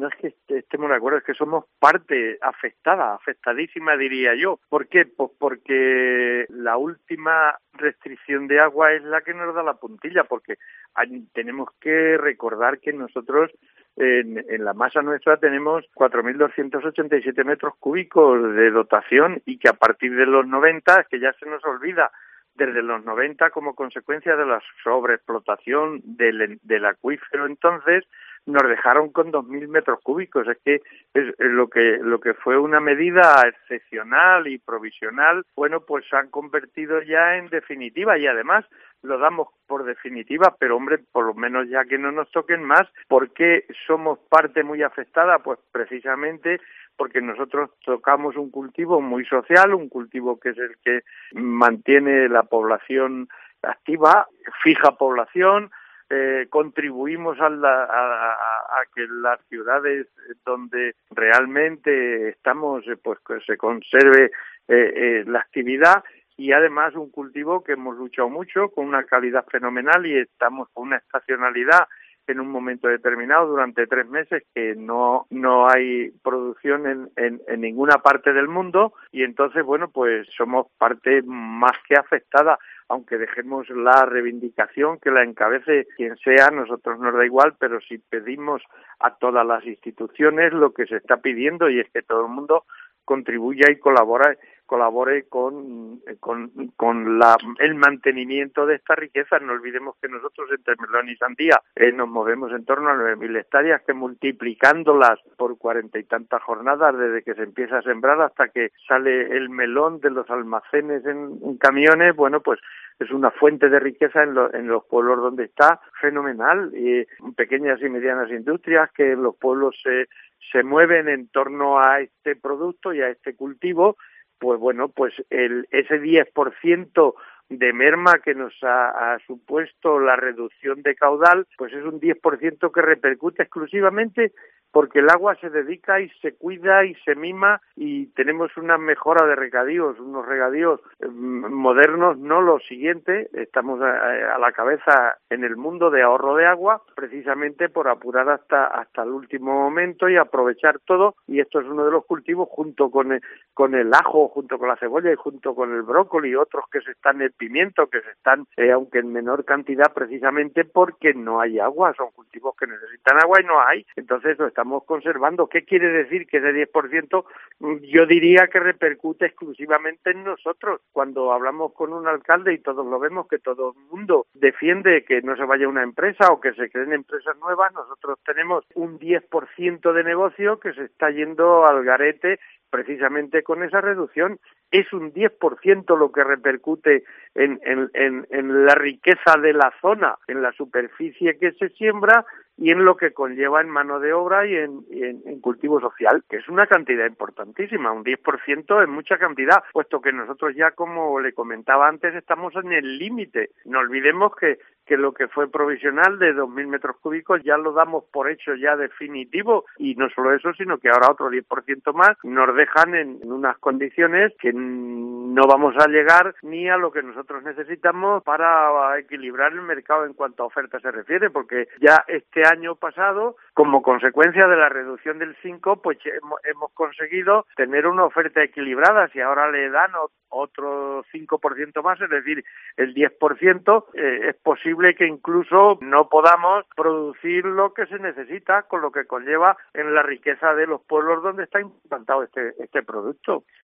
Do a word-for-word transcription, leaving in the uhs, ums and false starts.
no es que estemos de acuerdo, es que somos parte afectada, afectadísima diría yo. ¿Por qué? Pues porque la última restricción de agua es la que nos da la puntilla, porque hay, tenemos que recordar que nosotros en, en la masa nuestra tenemos cuatro mil doscientos ochenta y siete metros cúbicos de dotación y que a partir de los noventa, es que ya se nos olvida, desde los noventa, como consecuencia de la sobreexplotación del, del acuífero, entonces nos dejaron con dos mil metros cúbicos. Es que es lo que lo que fue una medida excepcional y provisional, bueno, pues se han convertido ya en definitiva, y además lo damos por definitiva, pero hombre, por lo menos ya que no nos toquen más. ¿Por qué somos parte muy afectada? Pues precisamente porque nosotros tocamos un cultivo muy social, un cultivo que es el que mantiene la población activa, fija población, eh, contribuimos a, la, a, a que las ciudades donde realmente estamos, pues que se conserve eh, eh, la actividad, y además un cultivo que hemos luchado mucho, con una calidad fenomenal, y estamos con una estacionalidad en un momento determinado durante tres meses que no no hay producción en, en, en ninguna parte del mundo, y entonces, bueno, pues somos parte más que afectada, aunque dejemos la reivindicación que la encabece quien sea, nosotros nos da igual, pero si pedimos a todas las instituciones lo que se está pidiendo, y es que todo el mundo contribuya y colabore colabore con con, con la, el mantenimiento de esta riqueza. No olvidemos que nosotros entre melón y sandía eh, nos movemos en torno a nueve mil hectáreas, que multiplicándolas por cuarenta y tantas jornadas desde que se empieza a sembrar hasta que sale el melón de los almacenes en, en camiones, bueno, pues es una fuente de riqueza en, lo, en los pueblos donde está, fenomenal. Y pequeñas y medianas industrias que en los pueblos se, se mueven en torno a este producto y a este cultivo, pues bueno, pues el ese diez por ciento de merma que nos ha, ha supuesto la reducción de caudal, pues es un diez por ciento que repercute exclusivamente porque el agua se dedica y se cuida y se mima, y tenemos una mejora de regadíos, unos regadíos eh, modernos, no lo siguiente, estamos a, a la cabeza en el mundo de ahorro de agua, precisamente por apurar hasta hasta el último momento y aprovechar todo, y esto es uno de los cultivos junto con el, con el ajo, junto con la cebolla y junto con el brócoli y otros que se están, el pimiento, que se están, eh, aunque en menor cantidad, precisamente porque no hay agua, son cultivos que necesitan agua y no hay, entonces lo estamos conservando. ¿Qué quiere decir? Que ese diez por ciento yo diría que repercute exclusivamente en nosotros. Cuando hablamos con un alcalde, y todos lo vemos, que todo el mundo defiende que no se vaya una empresa o que se creen empresas nuevas, nosotros tenemos un diez por ciento de negocio que se está yendo al garete precisamente con esa reducción. Es un diez por ciento lo que repercute en, en, en, en la riqueza de la zona, en la superficie que se siembra y en lo que conlleva en mano de obra y en, y en, en cultivo social, que es una cantidad importantísima. Un diez por ciento es mucha cantidad, puesto que nosotros ya, como le comentaba antes, estamos en el límite. No olvidemos que que lo que fue provisional de dos mil metros cúbicos ya lo damos por hecho ya definitivo, y no solo eso, sino que ahora otro diez por ciento más nos dejan en, en unas condiciones que no vamos a llegar ni a lo que nosotros necesitamos para equilibrar el mercado en cuanto a oferta se refiere, porque ya este año pasado, como consecuencia de la reducción del cinco, pues hemos, hemos conseguido tener una oferta equilibrada. Si ahora le dan otro cinco por ciento más, es decir, el diez por ciento, eh, es posible que incluso no podamos producir lo que se necesita, con lo que conlleva en la riqueza de los pueblos donde está implantado este este producto.